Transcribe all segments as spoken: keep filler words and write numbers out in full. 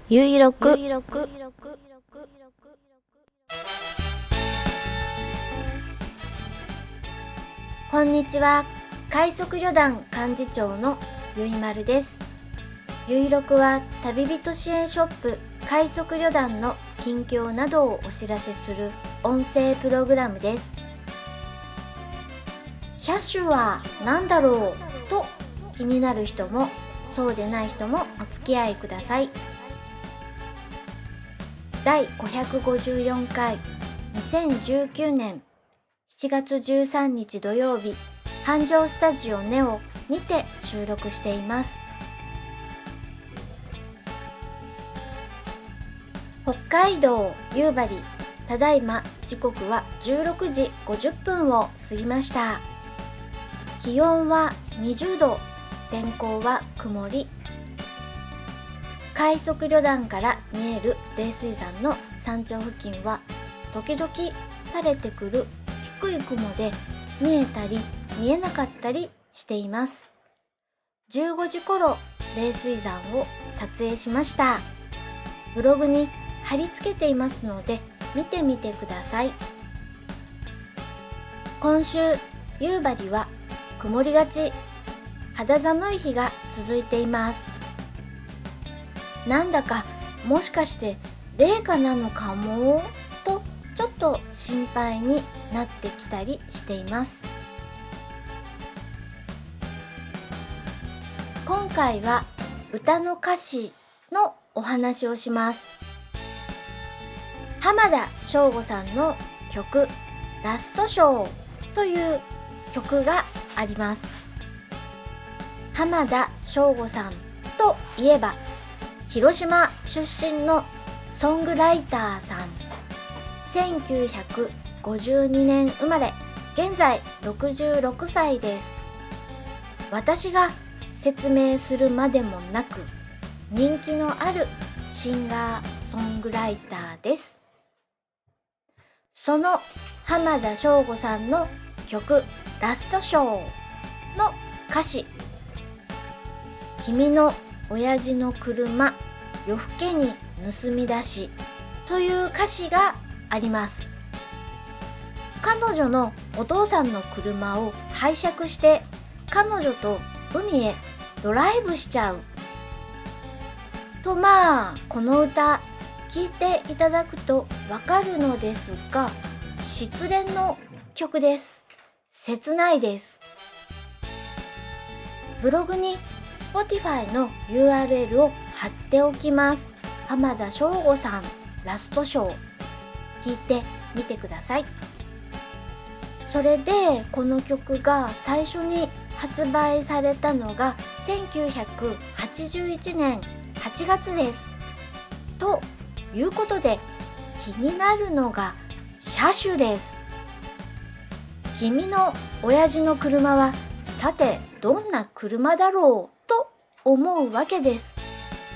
ゆいろくこんにちは。快速旅団幹事長のゆいまるです。ゆいろくは旅人支援ショップ快速旅団の近況などをお知らせする音声プログラムです。車種は何だろうと気になる人もそうでない人もお付き合いください。だいごひゃくごじゅうよんかいにせんじゅうきゅうねんしちがつじゅうさんにち土曜日、繁盛スタジオネオにて収録しています。北海道夕張、ただいま時刻はじゅうろくじごじゅっぷんを過ぎました。気温はにじゅうど、天候は曇り。快速旅団から見える冷水山の山頂付近は時々垂れてくる低い雲で見えたり見えなかったりしています。じゅうごじ頃冷水山を撮影しました。ブログに貼り付けていますので見てみてください。今週夕張は曇りがち、肌寒い日が続いています。なんだかもしかして冷夏なのかもとちょっと心配になってきたりしています。今回は歌の歌詞のお話をします。浜田省吾さんの曲ラストショーという曲があります。浜田省吾さんといえば広島出身のソングライターさん。せんきゅうひゃくごじゅうにねん生まれ、現在ろくじゅうろくさいです。私が説明するまでもなく人気のあるシンガーソングライターです。その浜田省吾さんの曲ラストショーの歌詞、君の親父の車夜更けに盗み出しという歌詞があります。彼女のお父さんの車を拝借して彼女と海へドライブしちゃうと、まあこの歌聴いていただくとわかるのですが、失恋の曲です。切ないです。ブログに Spotify の ユーアールエル を貼っておきます。浜田省吾さんラストショー聞いてみてください。それでこの曲が最初に発売されたのがせんきゅうひゃくはちじゅういちねんはちがつです。ということで気になるのが車種です。君の親父の車はさてどんな車だろうと思うわけです。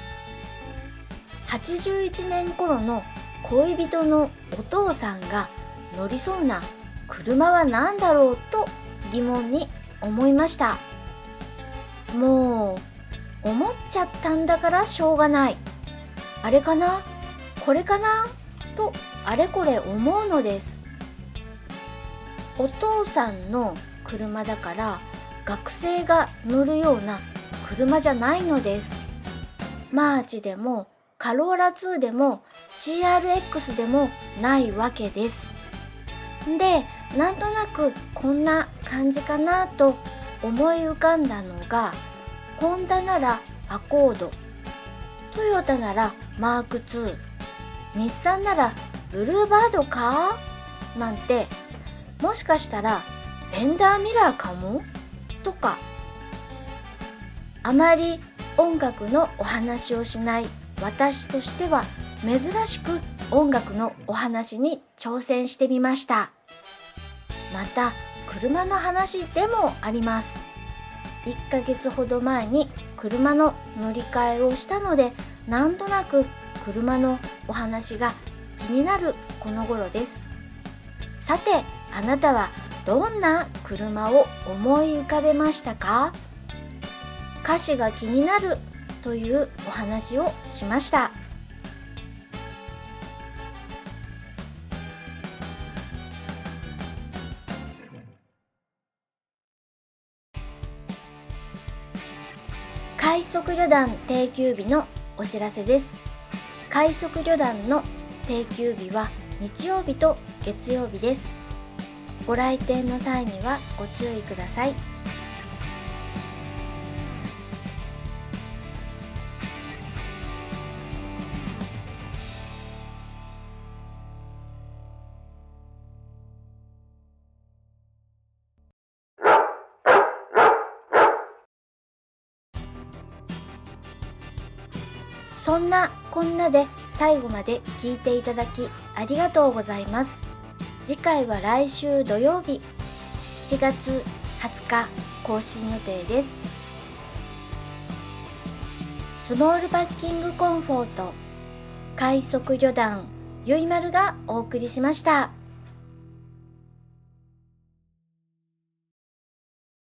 はちじゅういちねん頃の恋人のお父さんが乗りそうな車は何だろうと疑問に思いました。もう思っちゃったんだからしょうがない。あれかな、これかなとあれこれ思うのです。お父さんの車だから学生が乗るような車じゃないのです。マーチでもカローラツーでも シーアールエックス でもないわけです。で、なんとなくこんな感じかなと思い浮かんだのが、ホンダならアコード、トヨタならマークツー、日産ならブルーバードかなんて、もしかしたらフェンダーミラーかもとか。あまり音楽のお話をしない私としては珍しく音楽のお話に挑戦してみました。また車の話でもあります。いっかげつほど前に車の乗り換えをしたので、なんとなく車のお話が気になるこの頃です。さて、あなたはどんな車を思い浮かべましたか？歌詞が気になるというお話をしました。 快速旅団定休日のお知らせです。快速旅団の定休日は日曜日と月曜日です。ご来店の際にはご注意ください。そんなこんなで最後まで聞いていただきありがとうございます。次回は来週土曜日しちがつはつか更新予定です。スモールパッキングコンフォート快速旅団ゆいまるがお送りしました。